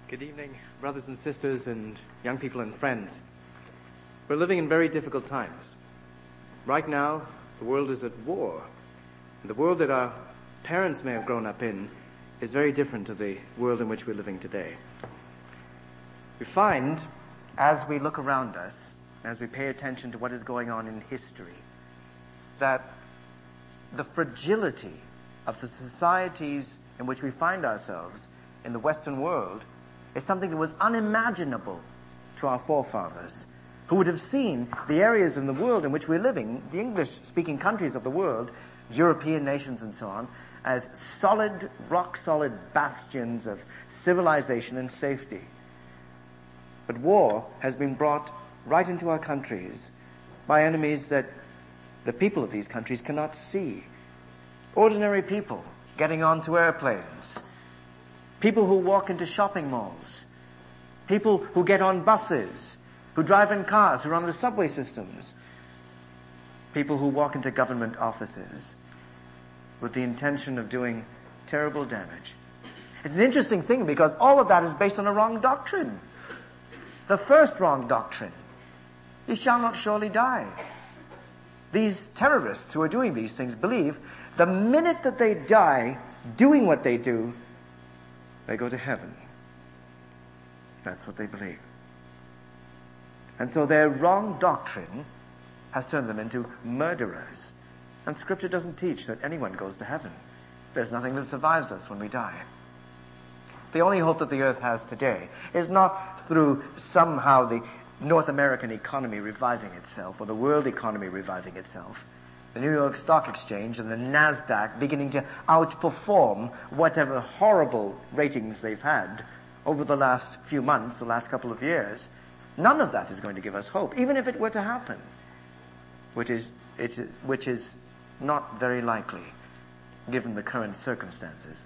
Good evening, brothers and sisters and young people and friends. We're living in very difficult times. Right now, the world is at war. And the world that our parents may have grown up in is very different to the world in which we're living today. We find, as we look around us, as we pay attention to what is going on in history, that the fragility of the societies in which we find ourselves in the Western world is something that was unimaginable to our forefathers, who would have seen the areas in the world in which we're living, the English-speaking countries of the world, European nations and so on, as solid, rock-solid bastions of civilization and safety. But war has been brought right into our countries by enemies that the people of these countries cannot see. Ordinary people getting onto airplanes, people who walk into shopping malls, people who get on buses, who drive in cars, who run the subway systems, people who walk into government offices with the intention of doing terrible damage. It's an interesting thing because all of that is based on a wrong doctrine. The first wrong doctrine: you shall not surely die. These terrorists who are doing these things believe the minute that they die doing what they do, they go to heaven. That's what they believe. And so their wrong doctrine has turned them into murderers. And Scripture doesn't teach that anyone goes to heaven. There's nothing that survives us when we die. The only hope that the earth has today is not through somehow the North American economy reviving itself or the world economy reviving itself, the New York Stock Exchange and the NASDAQ beginning to outperform whatever horrible ratings they've had over the last few months, the last couple of years. None of that is going to give us hope, even if it were to happen, which is not very likely given the current circumstances.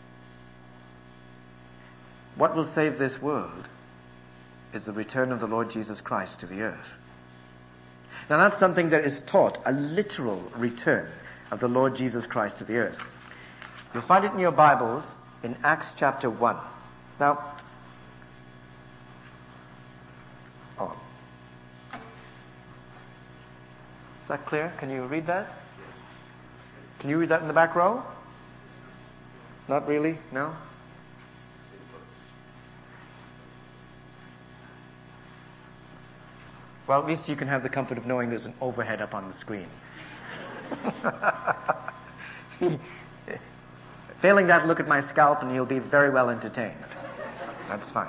What will save this world is the return of the Lord Jesus Christ to the earth. Now that's something that is taught, a literal return of the Lord Jesus Christ to the earth. You'll find it in your Bibles in Acts chapter 1. Now, is that clear? Can you read that? Can you read that in the back row? Not really? No? Well, at least you can have the comfort of knowing there's an overhead up on the screen. Failing that, look at my scalp and you'll be very well entertained. That's fine.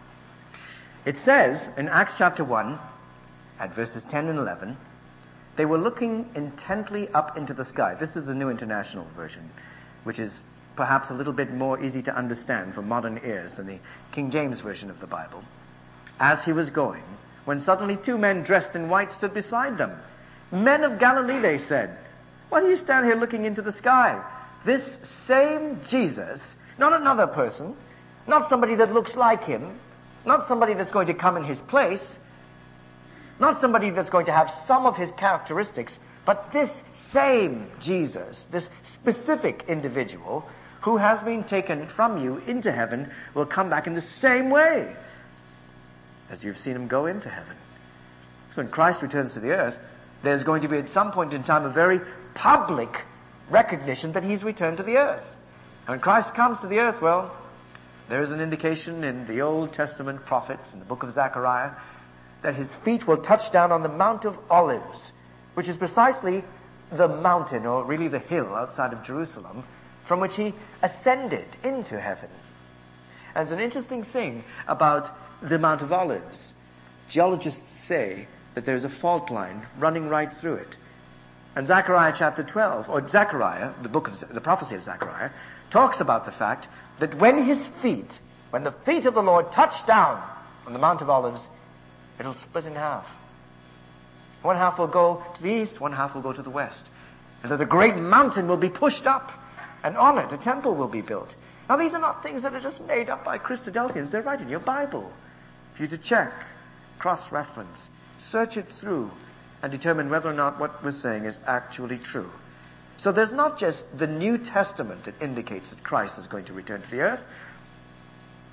It says in Acts chapter 1, at verses 10 and 11, they were looking intently up into the sky. This is the New International Version, which is perhaps a little bit more easy to understand for modern ears than the King James Version of the Bible. As he was going, when suddenly two men dressed in white stood beside them. Men of Galilee, they said, why do you stand here looking into the sky? This same Jesus, not another person, not somebody that looks like him, not somebody that's going to come in his place, not somebody that's going to have some of his characteristics, but this same Jesus, this specific individual who has been taken from you into heaven will come back in the same way as you've seen him go into heaven. So when Christ returns to the earth, there's going to be at some point in time a very public recognition that he's returned to the earth. And when Christ comes to the earth, well, there's an indication in the Old Testament prophets, in the book of Zechariah, that his feet will touch down on the Mount of Olives, which is precisely the mountain, or really the hill outside of Jerusalem, from which he ascended into heaven. And it's an interesting thing about the Mount of Olives. Geologists say that there's a fault line running right through it. And Zechariah chapter 12, or Zechariah, the prophecy of Zechariah, talks about the fact that when the feet of the Lord touch down on the Mount of Olives, it'll split in half. One half will go to the east, one half will go to the west. And that a great mountain will be pushed up, and on it a temple will be built. Now these are not things that are just made up by Christadelphians. They're right in your Bible. For you to check, cross-reference, search it through, and determine whether or not what we're saying is actually true. So there's not just the New Testament that indicates that Christ is going to return to the earth.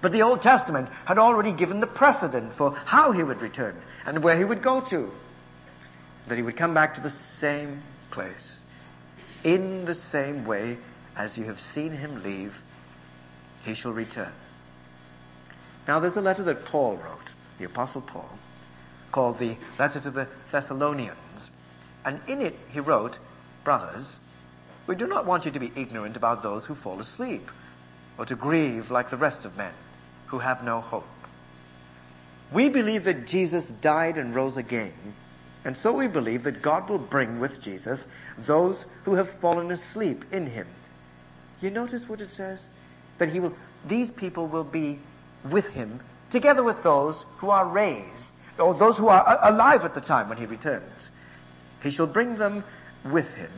But the Old Testament had already given the precedent for how he would return and where he would go to. That he would come back to the same place, in the same way as you have seen him leave, he shall return. Now there's a letter that Paul wrote, the Apostle Paul, called the Letter to the Thessalonians. And in it he wrote, brothers, we do not want you to be ignorant about those who fall asleep, or to grieve like the rest of men who have no hope. We believe that Jesus died and rose again, and so we believe that God will bring with Jesus those who have fallen asleep in him. You notice what it says? That these people will be with him, together with those who are raised, or those who are alive at the time when he returns. He shall bring them with him.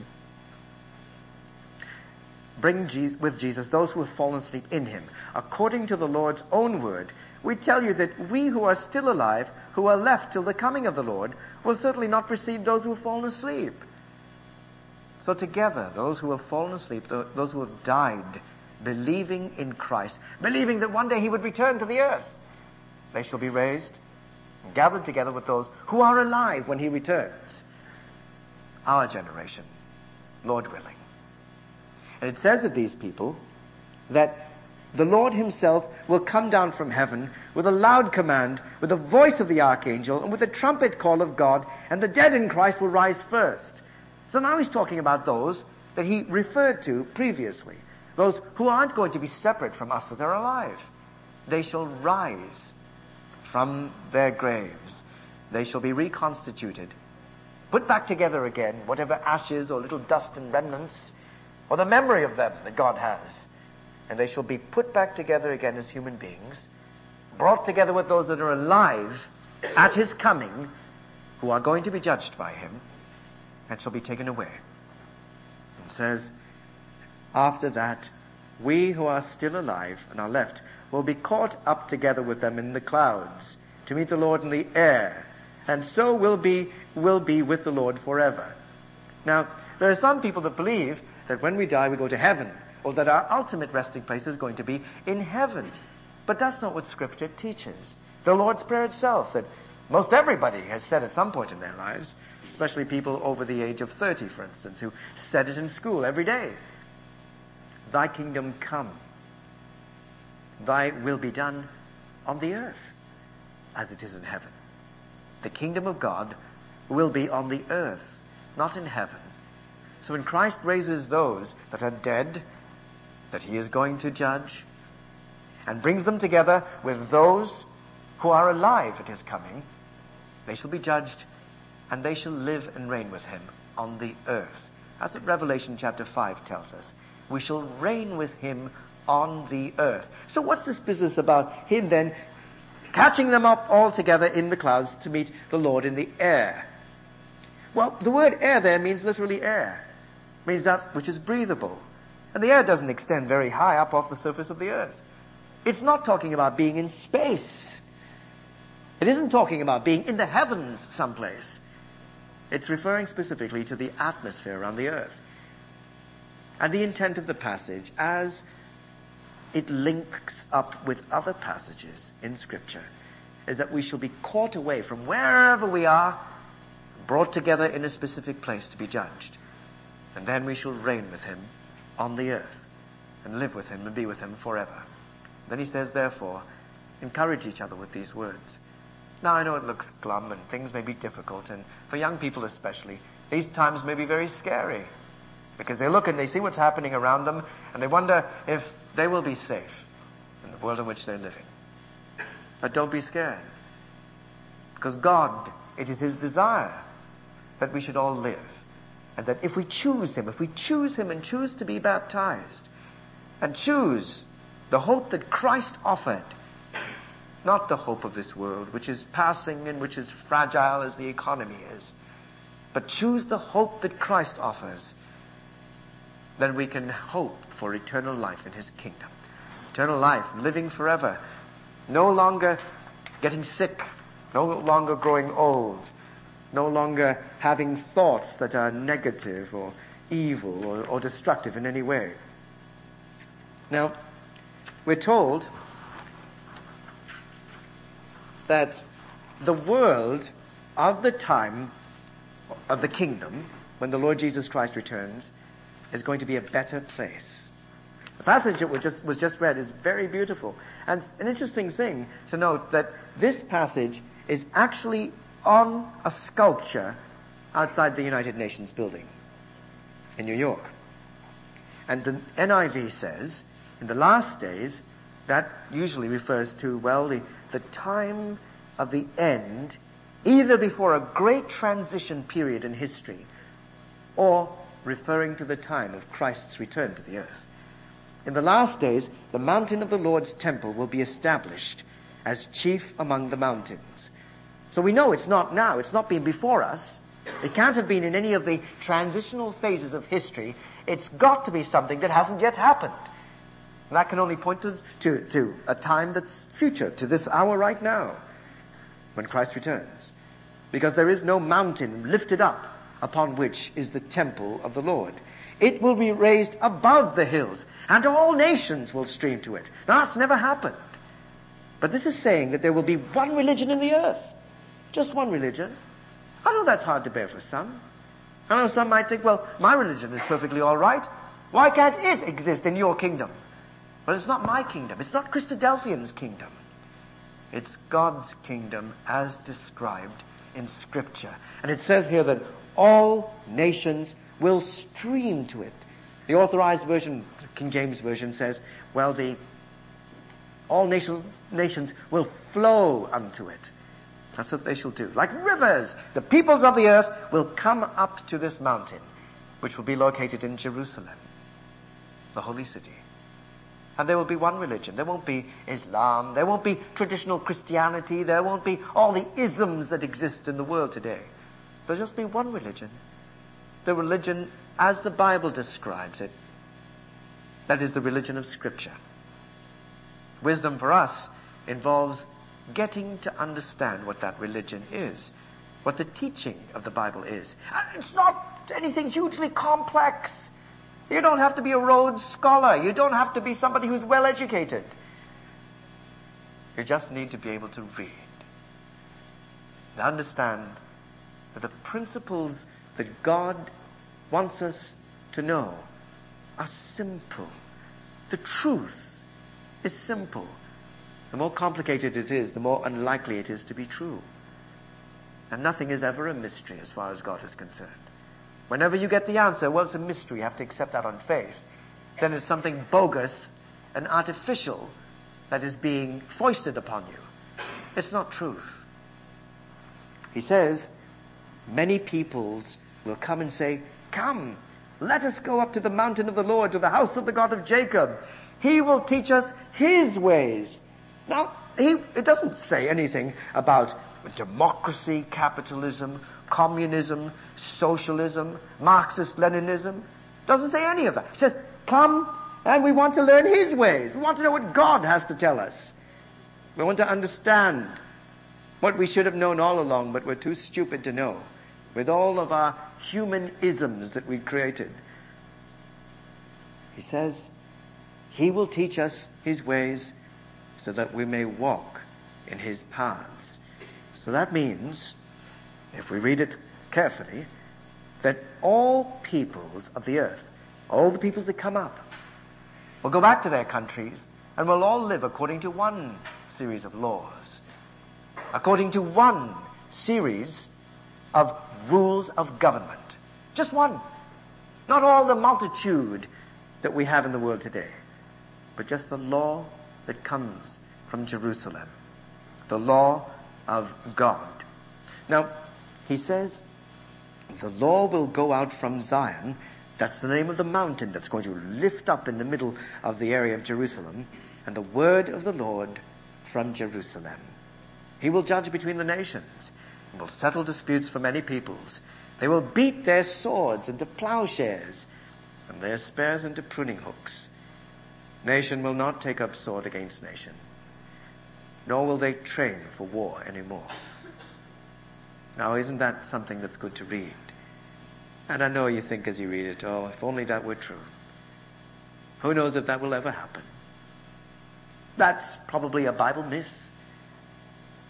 Bring with Jesus those who have fallen asleep in him. According to the Lord's own word, we tell you that we who are still alive, who are left till the coming of the Lord, will certainly not precede those who have fallen asleep. So together, those who have fallen asleep, those who have died, believing in Christ, believing that one day he would return to the earth, they shall be raised and gathered together with those who are alive when he returns. Our generation, Lord willing. And it says of these people that the Lord himself will come down from heaven with a loud command, with the voice of the archangel, and with the trumpet call of God, and the dead in Christ will rise first. So now he's talking about those that he referred to previously. Those who aren't going to be separate from us that are alive. They shall rise from their graves. They shall be reconstituted, put back together again, whatever ashes or little dust and remnants, or the memory of them that God has. And they shall be put back together again as human beings, brought together with those that are alive at his coming, who are going to be judged by him, and shall be taken away. It says, after that, we who are still alive and are left will be caught up together with them in the clouds to meet the Lord in the air, and so will be with the Lord forever. Now, there are some people that believe that when we die we go to heaven, or that our ultimate resting place is going to be in heaven. But that's not what Scripture teaches. The Lord's Prayer itself, that most everybody has said at some point in their lives, especially people over the age of 30, for instance, who said it in school every day. Thy kingdom come. Thy will be done on the earth as it is in heaven. The kingdom of God will be on the earth, not in heaven. So when Christ raises those that are dead, that he is going to judge, and brings them together with those who are alive at his coming, they shall be judged, and they shall live and reign with him on the earth. That's what Revelation chapter 5 tells us. We shall reign with him on the earth. So what's this business about him then catching them up all together in the clouds to meet the Lord in the air? Well, the word air there means literally air. It means that which is breathable. And the air doesn't extend very high up off the surface of the earth. It's not talking about being in space. It isn't talking about being in the heavens someplace. It's referring specifically to the atmosphere around the earth. And the intent of the passage, as it links up with other passages in Scripture, is that we shall be caught away from wherever we are, brought together in a specific place to be judged. And then we shall reign with him on the earth and live with him and be with him forever. Then he says, therefore, encourage each other with these words. Now I know it looks glum and things may be difficult, and for young people especially, these times may be very scary, because they look and they see what's happening around them and they wonder if they will be safe in the world in which they're living. But don't be scared, because God, it is his desire that we should all live, and that if we choose him and choose to be baptized and choose the hope that Christ offered, not the hope of this world, which is passing and which is fragile as the economy is, but choose the hope that Christ offers, then we can hope for eternal life in his kingdom. Eternal life, living forever, no longer getting sick, no longer growing old, no longer having thoughts that are negative or evil or destructive in any way. Now, we're told that the world of the time of the kingdom, when the Lord Jesus Christ returns, is going to be a better place. The passage that was just read is very beautiful. And it's an interesting thing to note that this passage is actually on a sculpture outside the United Nations building in New York. And the NIV says, in the last days, that usually refers to, well, the time of the end, either before a great transition period in history, or referring to the time of Christ's return to the earth. In the last days, the mountain of the Lord's temple will be established as chief among the mountains. So we know it's not now. It's not been before us. It can't have been in any of the transitional phases of history. It's got to be something that hasn't yet happened. And that can only point to a time that's future, to this hour right now, when Christ returns. Because there is no mountain lifted up upon which is the temple of the Lord. It will be raised above the hills, and all nations will stream to it. Now, that's never happened. But this is saying that there will be one religion in the earth. Just one religion. I know that's hard to bear for some. I know some might think, well, my religion is perfectly all right. Why can't it exist in your kingdom? Well, it's not my kingdom. It's not Christadelphian's kingdom. It's God's kingdom as described in Scripture. And it says here that all nations will stream to it. The Authorized Version, King James Version, says, well, all nations will flow unto it. That's what they shall do. Like rivers, the peoples of the earth will come up to this mountain, which will be located in Jerusalem, the holy city. And there will be one religion. There won't be Islam. There won't be traditional Christianity. There won't be all the isms that exist in the world today. There'll just be one religion. The religion as the Bible describes it. That is the religion of Scripture. Wisdom for us involves getting to understand what that religion is, what the teaching of the Bible is. And it's not anything hugely complex. You don't have to be a Rhodes Scholar. You don't have to be somebody who's well educated. You just need to be able to read and understand that the principles that God wants us to know are simple. The truth is simple. The more complicated it is, the more unlikely it is to be true. And nothing is ever a mystery as far as God is concerned. Whenever you get the answer, well, it's a mystery, you have to accept that on faith. Then it's something bogus and artificial that is being foisted upon you. It's not truth. He says, many peoples will come and say, come, let us go up to the mountain of the Lord, to the house of the God of Jacob. He will teach us His ways. Now, it doesn't say anything about democracy, capitalism, communism, socialism, Marxist-Leninism. It doesn't say any of that. It says, come and we want to learn His ways. We want to know what God has to tell us. We want to understand what we should have known all along, but we're too stupid to know, with all of our human isms that we created. He says, He will teach us His ways so that we may walk in His paths. So that means, if we read it carefully, that all peoples of the earth, all the peoples that come up, will go back to their countries and will all live according to one series of laws, according to one series of rules of government. Just one. Not all the multitude that we have in the world today, but just the law that comes from Jerusalem, the law of God. Now, he says, the law will go out from Zion. That's the name of the mountain that's going to lift up in the middle of the area of Jerusalem, and the word of the Lord from Jerusalem. He will judge between the nations and will settle disputes for many peoples. They will beat their swords into plowshares and their spears into pruning hooks. Nation will not take up sword against nation, nor will they train for war anymore. Now, isn't that something that's good to read? And I know you think as you read it, oh, if only that were true. Who knows if that will ever happen? That's probably a Bible myth.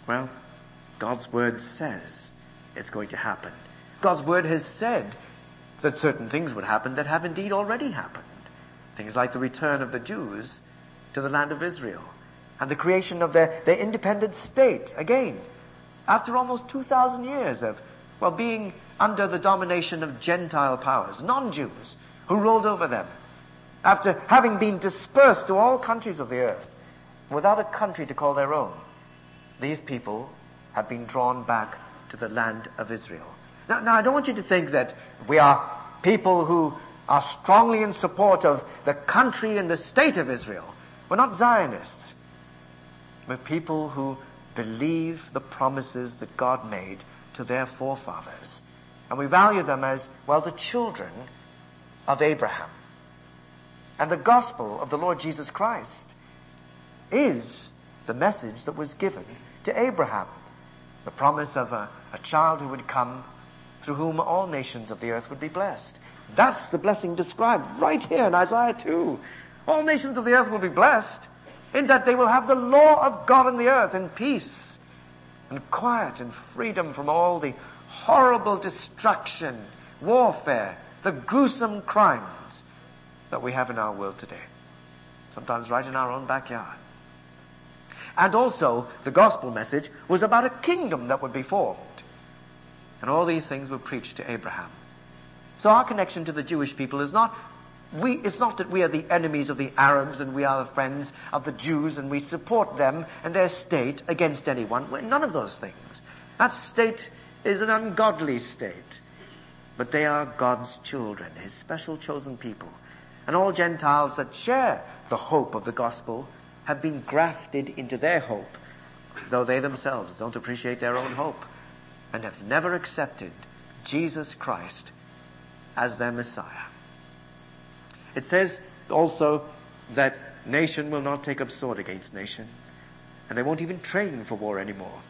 Well, God's word says it's going to happen. God's word has said that certain things would happen that have indeed already happened. Things like the return of the Jews to the land of Israel and the creation of their independent state again, after almost 2,000 years of, being under the domination of Gentile powers, non-Jews, who ruled over them. After having been dispersed to all countries of the earth, without a country to call their own, these people have been drawn back to the land of Israel. Now I don't want you to think that we are people who are strongly in support of the country and the state of Israel. We're not Zionists. We're people who believe the promises that God made to their forefathers. And we value them as, the children of Abraham. And the gospel of the Lord Jesus Christ is the message that was given to Abraham. The promise of a child who would come through whom all nations of the earth would be blessed. That's the blessing described right here in Isaiah 2. All nations of the earth will be blessed in that they will have the law of God on the earth and peace and quiet and freedom from all the horrible destruction, warfare, the gruesome crimes that we have in our world today. Sometimes right in our own backyard. And also, the gospel message was about a kingdom that would be formed. And all these things were preached to Abraham. So our connection to the Jewish people is it's not that we are the enemies of the Arabs and we are the friends of the Jews and we support them and their state against anyone. None of those things. That state is an ungodly state. But they are God's children, His special chosen people. And all Gentiles that share the hope of the gospel have been grafted into their hope, though they themselves don't appreciate their own hope and have never accepted Jesus Christ as their Messiah. It says also that nation will not take up sword against nation, and they won't even train for war anymore.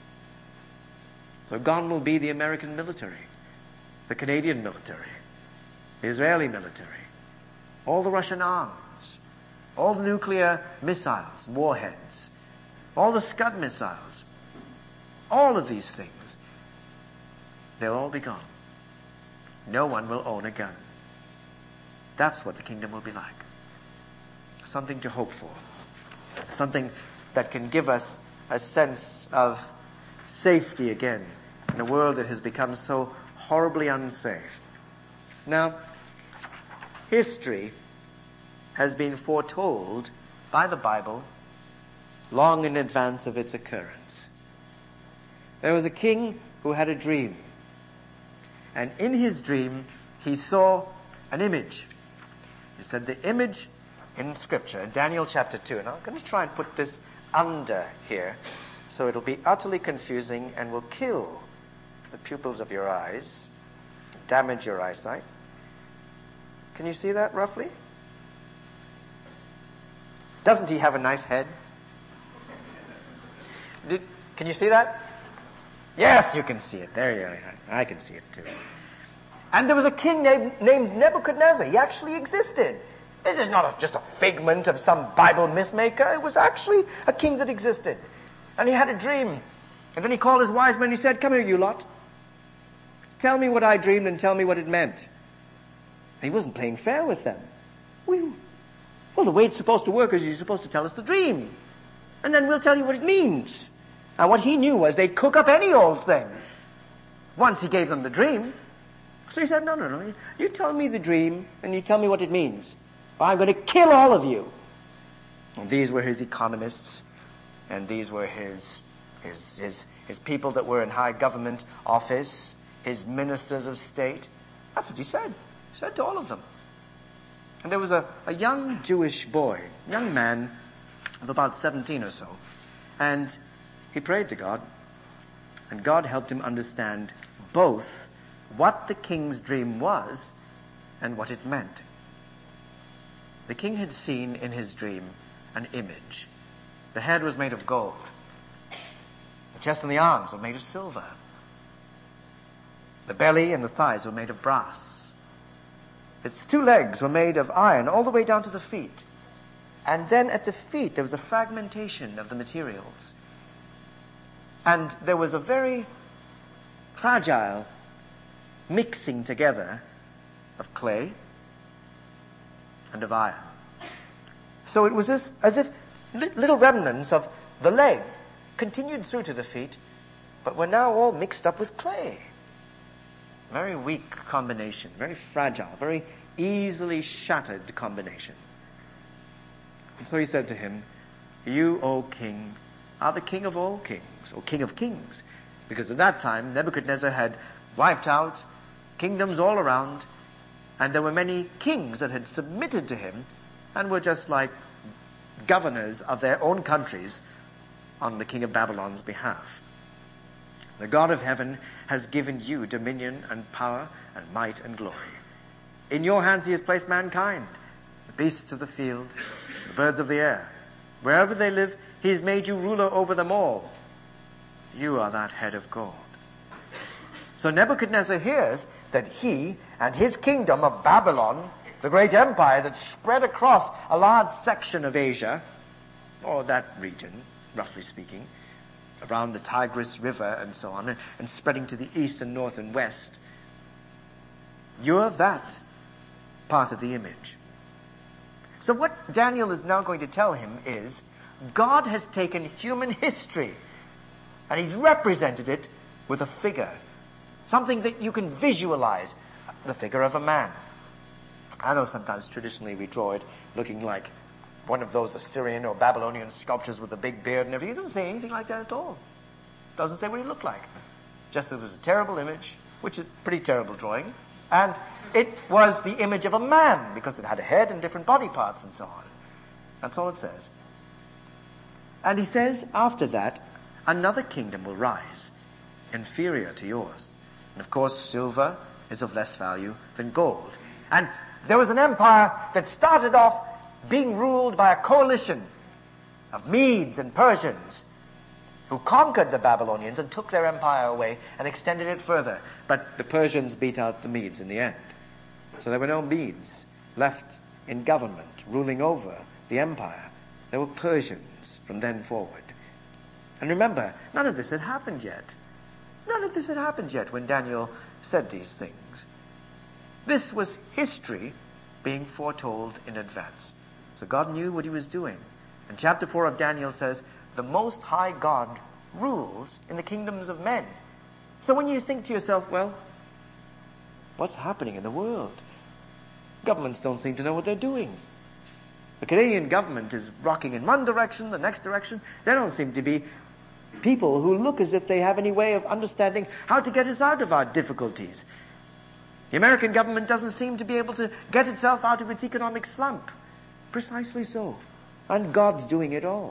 So gone will be the American military, the Canadian military, the Israeli military, all the Russian arms, all the nuclear missiles, warheads, all the Scud missiles, all of these things, they'll all be gone. No one will own a gun. That's what the kingdom will be like. Something to hope for. Something that can give us a sense of safety again in a world that has become so horribly unsafe. Now, history has been foretold by the Bible long in advance of its occurrence. There was a king who had a dream. And in his dream, he saw an image. He said the image in Scripture, in Daniel chapter 2, and I'm going to try and put this under here, so it'll be utterly confusing and will kill the pupils of your eyes, damage your eyesight. Can you see that roughly? Doesn't he have a nice head? Can you see that? Yes, you can see it. There you are. I can see it too. And there was a king named Nebuchadnezzar. He actually existed. It is not just a figment of some Bible myth maker. It was actually a king that existed. And he had a dream. And then he called his wise men and he said, "Come here, you lot. Tell me what I dreamed and tell me what it meant." And he wasn't playing fair with them. Well, the way it's supposed to work is you're supposed to tell us the dream. And then we'll tell you what it means. Now what he knew was they'd cook up any old thing once he gave them the dream. So he said, no, you tell me the dream and you tell me what it means. Or I'm going to kill all of you. And these were his economists, and these were his people that were in high government office, his ministers of state. That's what he said. He said to all of them. And there was a young Jewish boy, young man of about 17 or so, and he prayed to God, and God helped him understand both what the king's dream was and what it meant. The king had seen in his dream an image. The head was made of gold. The chest and the arms were made of silver. The belly and the thighs were made of brass. Its 2 legs were made of iron all the way down to the feet. And then at the feet there was a fragmentation of the materials. And there was a very fragile mixing together of clay and of iron. So it was as if little remnants of the leg continued through to the feet, but were now all mixed up with clay. Very weak combination, very fragile, very easily shattered combination. And so he said to him, "You, O king, are the king of all kings, or king of kings." Because at that time, Nebuchadnezzar had wiped out kingdoms all around, and there were many kings that had submitted to him and were just like governors of their own countries on the king of Babylon's behalf. The God of heaven has given you dominion and power and might and glory. In your hands he has placed mankind, the beasts of the field, the birds of the air. Wherever they live, he has made you ruler over them all. You are that head of gold. So Nebuchadnezzar hears that he and his kingdom of Babylon, the great empire that spread across a large section of Asia, or that region, roughly speaking, around the Tigris River and so on, and spreading to the east and north and west. You're that part of the image. So what Daniel is now going to tell him is, God has taken human history and he's represented it with a figure. Something that you can visualize, the figure of a man. I know sometimes traditionally we draw it looking like one of those Assyrian or Babylonian sculptures with a big beard and everything. It doesn't say anything like that at all. It doesn't say what he looked like. Just that it was a terrible image, which is a pretty terrible drawing. And it was the image of a man because it had a head and different body parts and so on. That's all it says. And he says after that, another kingdom will rise, inferior to yours. And of course, silver is of less value than gold. And there was an empire that started off being ruled by a coalition of Medes and Persians who conquered the Babylonians and took their empire away and extended it further. But the Persians beat out the Medes in the end. So there were no Medes left in government, ruling over the empire. There were Persians from then forward. And remember, none of this had happened yet. None of this had happened yet when Daniel said these things. This was history being foretold in advance. So God knew what he was doing. And chapter 4 of Daniel says, the Most High God rules in the kingdoms of men. So when you think to yourself, well, what's happening in the world? Governments don't seem to know what they're doing. The Canadian government is rocking in one direction, the next direction. There don't seem to be people who look as if they have any way of understanding how to get us out of our difficulties. The American government doesn't seem to be able to get itself out of its economic slump. Precisely so. And God's doing it all.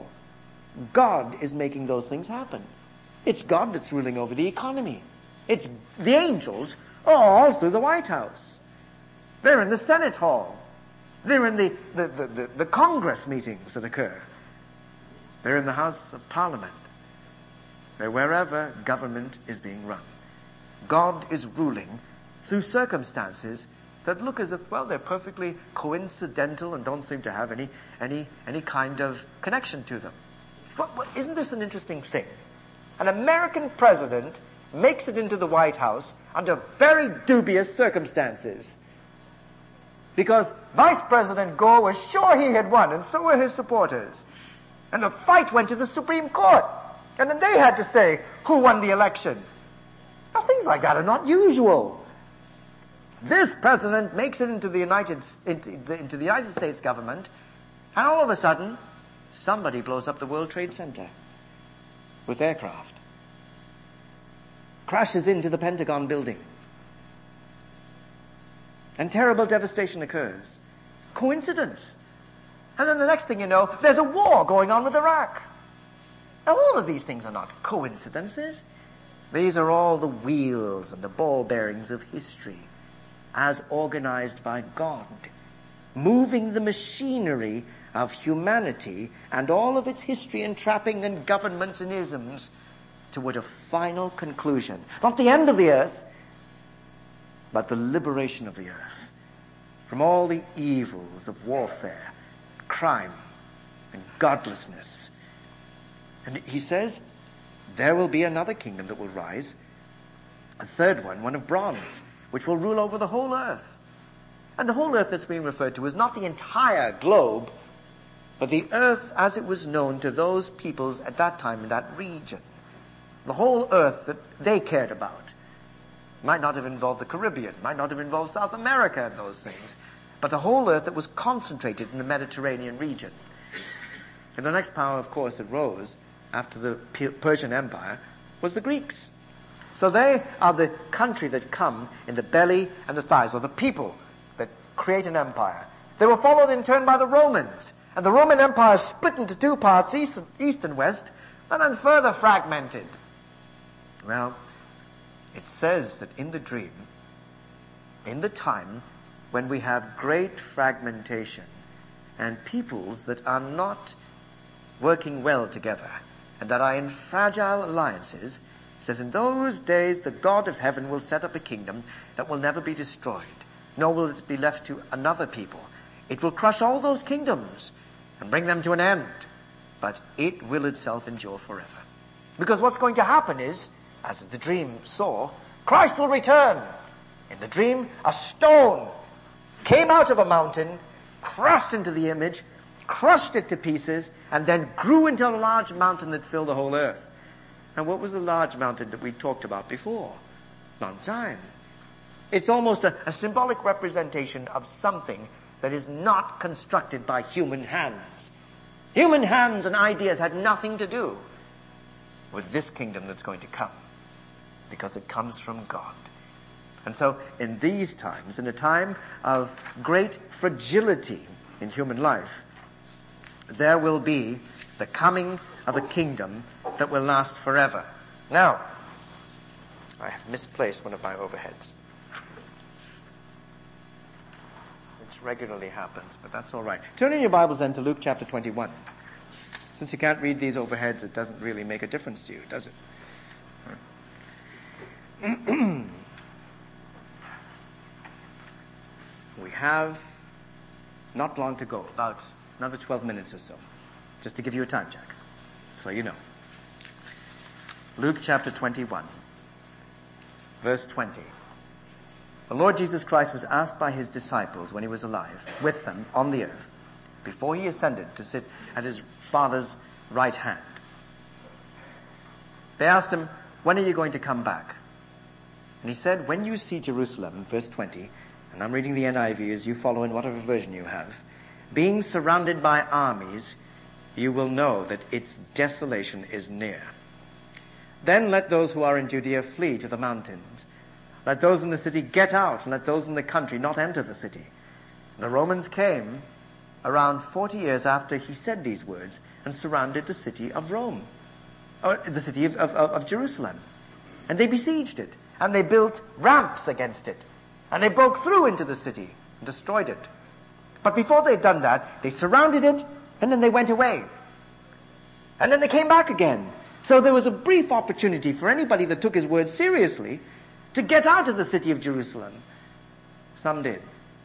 God is making those things happen. It's God that's ruling over the economy. It's the angels are all through the White House. They're in the Senate Hall. They're in the Congress meetings that occur. They're in the House of Parliament. They're wherever government is being run. God is ruling through circumstances that look as if, well, they're perfectly coincidental and don't seem to have any kind of connection to them. Well, isn't this an interesting thing? An American president makes it into the White House under very dubious circumstances. Because Vice President Gore was sure he had won, and so were his supporters. And the fight went to the Supreme Court. And then they had to say who won the election. Now things like that are not usual. This president makes it into the United States government, and all of a sudden, somebody blows up the World Trade Center with aircraft. Crashes into the Pentagon buildings. And terrible devastation occurs. Coincidence. And then the next thing you know, there's a war going on with Iraq. Now all of these things are not coincidences. These are all the wheels and the ball bearings of history as organized by God, moving the machinery of humanity and all of its history and trapping and governments and isms toward a final conclusion. Not the end of the earth, but the liberation of the earth from all the evils of warfare, crime, and godlessness. And he says, there will be another kingdom that will rise, a third one of bronze, which will rule over the whole earth. And the whole earth that's being referred to is not the entire globe, but the earth as it was known to those peoples at that time in that region. The whole earth that they cared about. Might not have involved the Caribbean, might not have involved South America and those things, but the whole earth that was concentrated in the Mediterranean region. And the next power, of course, that rose after the Persian Empire was the Greeks. So they are the country that come in the belly and the thighs, or the people that create an empire. They were followed in turn by the Romans. And the Roman Empire split into two parts, east and west, and then further fragmented. Well, it says that in the dream, in the time when we have great fragmentation and peoples that are not working well together and that are in fragile alliances, it says, in those days the God of heaven will set up a kingdom that will never be destroyed, nor will it be left to another people. It will crush all those kingdoms and bring them to an end, but it will itself endure forever. Because what's going to happen is, as the dream saw, Christ will return. In the dream, a stone came out of a mountain, crushed into the image, crushed it to pieces, and then grew into a large mountain that filled the whole earth. And what was the large mountain that we talked about before? Mount Zion. It's almost a symbolic representation of something that is not constructed by human hands. Human hands and ideas had nothing to do with this kingdom that's going to come, because it comes from God. And so in these times, in a time of great fragility in human life, there will be the coming of a kingdom that will last forever. Now, I have misplaced one of my overheads, which regularly happens, but that's all right. Turn in your Bibles then to Luke chapter 21. Since you can't read these overheads, it doesn't really make a difference to you, does it? We have not long to go, about another 12 minutes or so, just to give you a time check, so you know. Luke chapter 21, verse 20. The Lord Jesus Christ was asked by his disciples when he was alive, with them on the earth, before he ascended to sit at his Father's right hand. They asked him, when are you going to come back? And he said, when you see Jerusalem, verse 20, and I'm reading the NIV as you follow in whatever version you have, being surrounded by armies, you will know that its desolation is near. Then let those who are in Judea flee to the mountains. Let those in the city get out, and let those in the country not enter the city. The Romans came around 40 years after he said these words and surrounded the city of Rome, or the city of Jerusalem. And they besieged it, and they built ramps against it, and they broke through into the city and destroyed it. But before they'd done that, they surrounded it, and then they went away. And then they came back again. So there was a brief opportunity for anybody that took his word seriously to get out of the city of Jerusalem. Some did.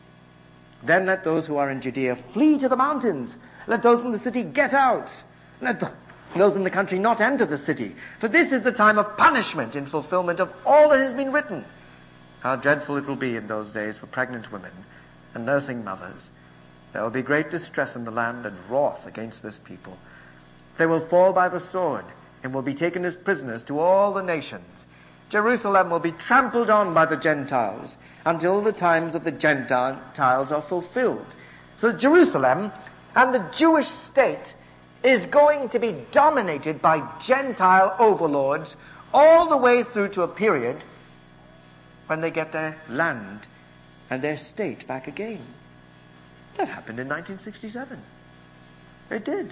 Then let those who are in Judea flee to the mountains. Let those in the city get out. Let those in the country not enter the city. For this is the time of punishment in fulfillment of all that has been written. How dreadful it will be in those days for pregnant women and nursing mothers. There will be great distress in the land and wrath against this people. They will fall by the sword and will be taken as prisoners to all the nations. Jerusalem will be trampled on by the Gentiles until the times of the Gentiles are fulfilled. So Jerusalem and the Jewish state is going to be dominated by Gentile overlords all the way through to a period when they get their land and their state back again. That happened in 1967. It did.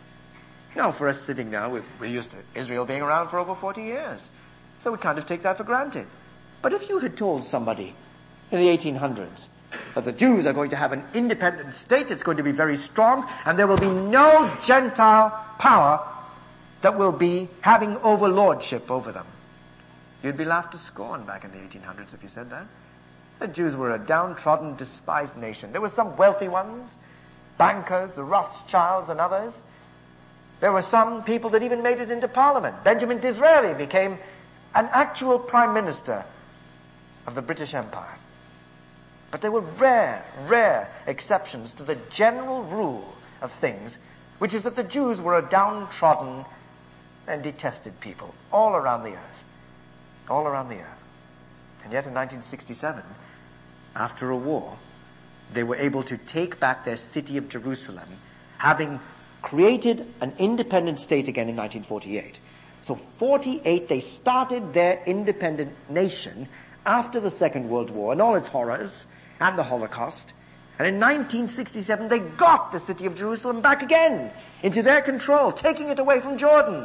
Now, for us sitting now, we're used to Israel being around for over 40 years. So we kind of take that for granted. But if you had told somebody in the 1800s that the Jews are going to have an independent state that's going to be very strong, and there will be no Gentile power that will be having overlordship over them, you'd be laughed to scorn back in the 1800s if you said that. The Jews were a downtrodden, despised nation. There were some wealthy ones, bankers, the Rothschilds and others. There were some people that even made it into Parliament. Benjamin Disraeli became an actual Prime Minister of the British Empire. But there were rare exceptions to the general rule of things, which is that the Jews were a downtrodden and detested people all around the earth. All around the earth. And yet in 1967, after a war, they were able to take back their city of Jerusalem, having created an independent state again in 1948. So 48, they started their independent nation after the Second World War and all its horrors and the Holocaust. And in 1967, they got the city of Jerusalem back again into their control, taking it away from Jordan,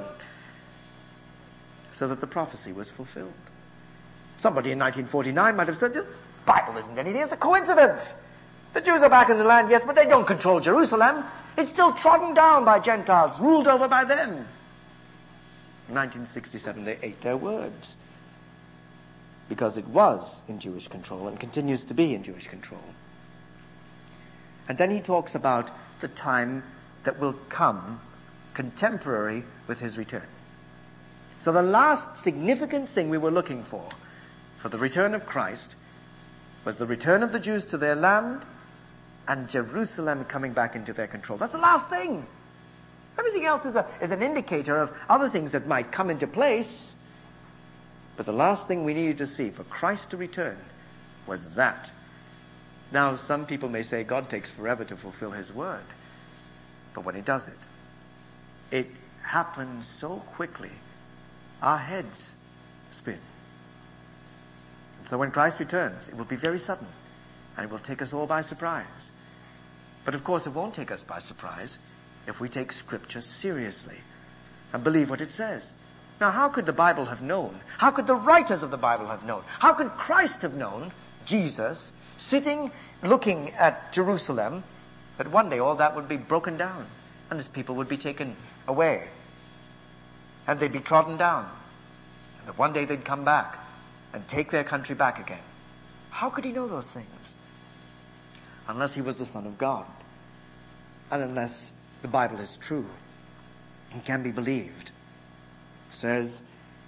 so that the prophecy was fulfilled. Somebody in 1949 might have said, the Bible isn't anything, it's a coincidence. The Jews are back in the land, yes, but they don't control Jerusalem. It's still trodden down by Gentiles, ruled over by them. In 1967, they ate their words, because it was in Jewish control and continues to be in Jewish control. And then he talks about the time that will come contemporary with his return. So the last significant thing we were looking for the return of Christ was the return of the Jews to their land and Jerusalem coming back into their control. That's the last thing. Everything else is an indicator of other things that might come into place. But the last thing we needed to see for Christ to return was that. Now, some people may say God takes forever to fulfill his word. But when he does it, it happens so quickly, our heads spin. And so when Christ returns, it will be very sudden, and it will take us all by surprise. But of course, it won't take us by surprise if we take Scripture seriously and believe what it says. Now, how could the Bible have known? How could the writers of the Bible have known? How could Christ have known, Jesus, sitting, looking at Jerusalem, that one day all that would be broken down and his people would be taken away and they'd be trodden down and that one day they'd come back and take their country back again? How could he know those things? Unless he was the Son of God and unless the Bible is true and can be believed. Says,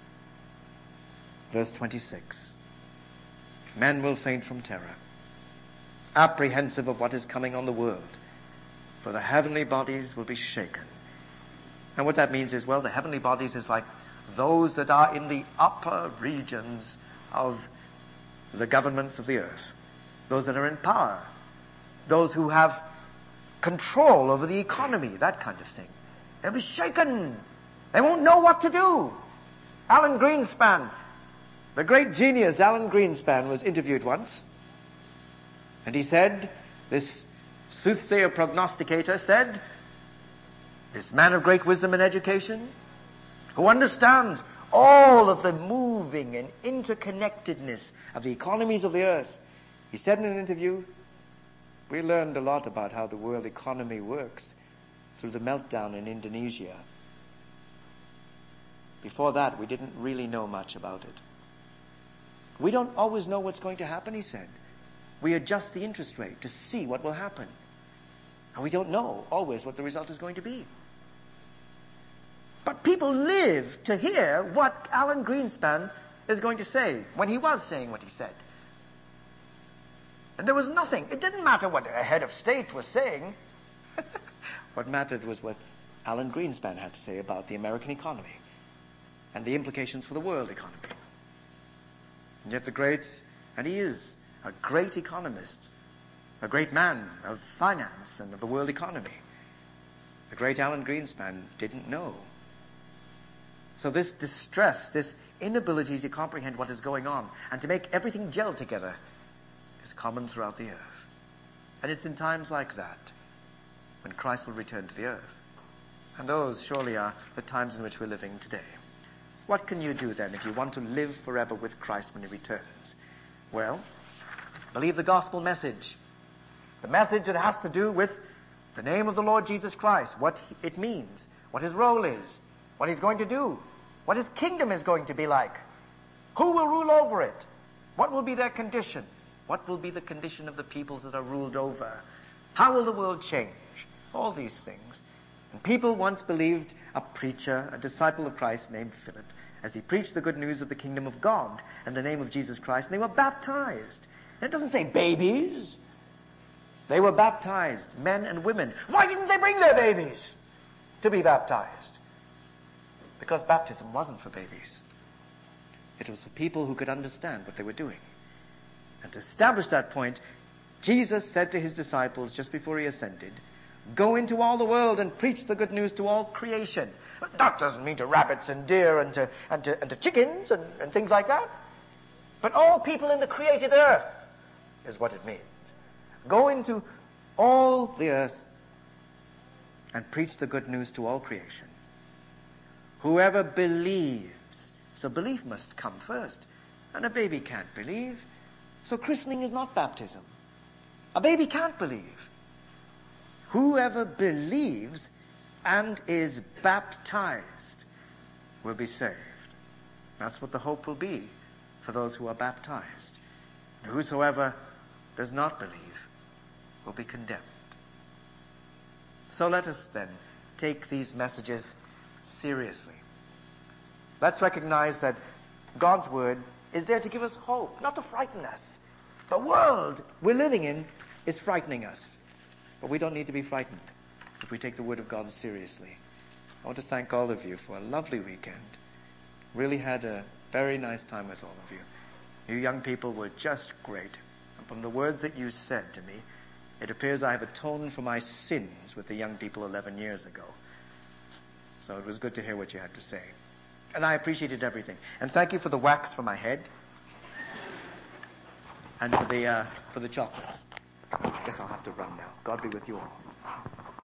verse 26, men will faint from terror, apprehensive of what is coming on the world, for the heavenly bodies will be shaken. And what that means is, well, the heavenly bodies is like those that are in the upper regions of the governments of the earth, those that are in power, those who have control over the economy, that kind of thing. They'll be shaken. They won't know what to do. Alan Greenspan, the great genius Alan Greenspan, was interviewed once. And he said, this soothsayer prognosticator said, this man of great wisdom and education, who understands all of the moving and interconnectedness of the economies of the earth, he said in an interview, we learned a lot about how the world economy works through the meltdown in Indonesia. Before that, we didn't really know much about it. We don't always know what's going to happen, he said. We adjust the interest rate to see what will happen. And we don't know always what the result is going to be. But people live to hear what Alan Greenspan is going to say when he was saying what he said. And there was nothing. It didn't matter what a head of state was saying. What mattered was what Alan Greenspan had to say about the American economy and the implications for the world economy. And yet and he is a great economist, a great man of finance and of the world economy. The great Alan Greenspan didn't know. So this distress, this inability to comprehend what is going on and to make everything gel together is common throughout the earth. And it's in times like that when Christ will return to the earth. And those surely are the times in which we're living today. What can you do then if you want to live forever with Christ when he returns? Well, believe the gospel message. The message that has to do with the name of the Lord Jesus Christ, what it means, what his role is, what he's going to do, what his kingdom is going to be like, who will rule over it, what will be their condition, what will be the condition of the peoples that are ruled over, how will the world change, all these things. And people once believed a preacher, a disciple of Christ named Philip, as he preached the good news of the kingdom of God in the name of Jesus Christ, and they were baptized. And it doesn't say babies. They were baptized, men and women. Why didn't they bring their babies to be baptized? Because baptism wasn't for babies. It was for people who could understand what they were doing. And to establish that point, Jesus said to his disciples just before he ascended, "Go into all the world and preach the good news to all creation." That doesn't mean to rabbits and deer and to chickens and things like that. But all people in the created earth is what it means. Go into all the earth and preach the good news to all creation. Whoever believes. So belief must come first. And a baby can't believe. So christening is not baptism. A baby can't believe. Whoever believes and is baptized will be saved. That's what the hope will be for those who are baptized. And whosoever does not believe will be condemned. So let us then take these messages seriously. Let's recognize that God's word is there to give us hope, not to frighten us. The world we're living in is frightening us. But we don't need to be frightened if we take the word of God seriously. I want to thank all of you for a lovely weekend. Really had a very nice time with all of you. You young people were just great. And from the words that you said to me, it appears I have atoned for my sins with the young people 11 years ago. So it was good to hear what you had to say. And I appreciated everything. And thank you for the wax for my head. And for the chocolates. I guess I'll have to run now. God be with you all.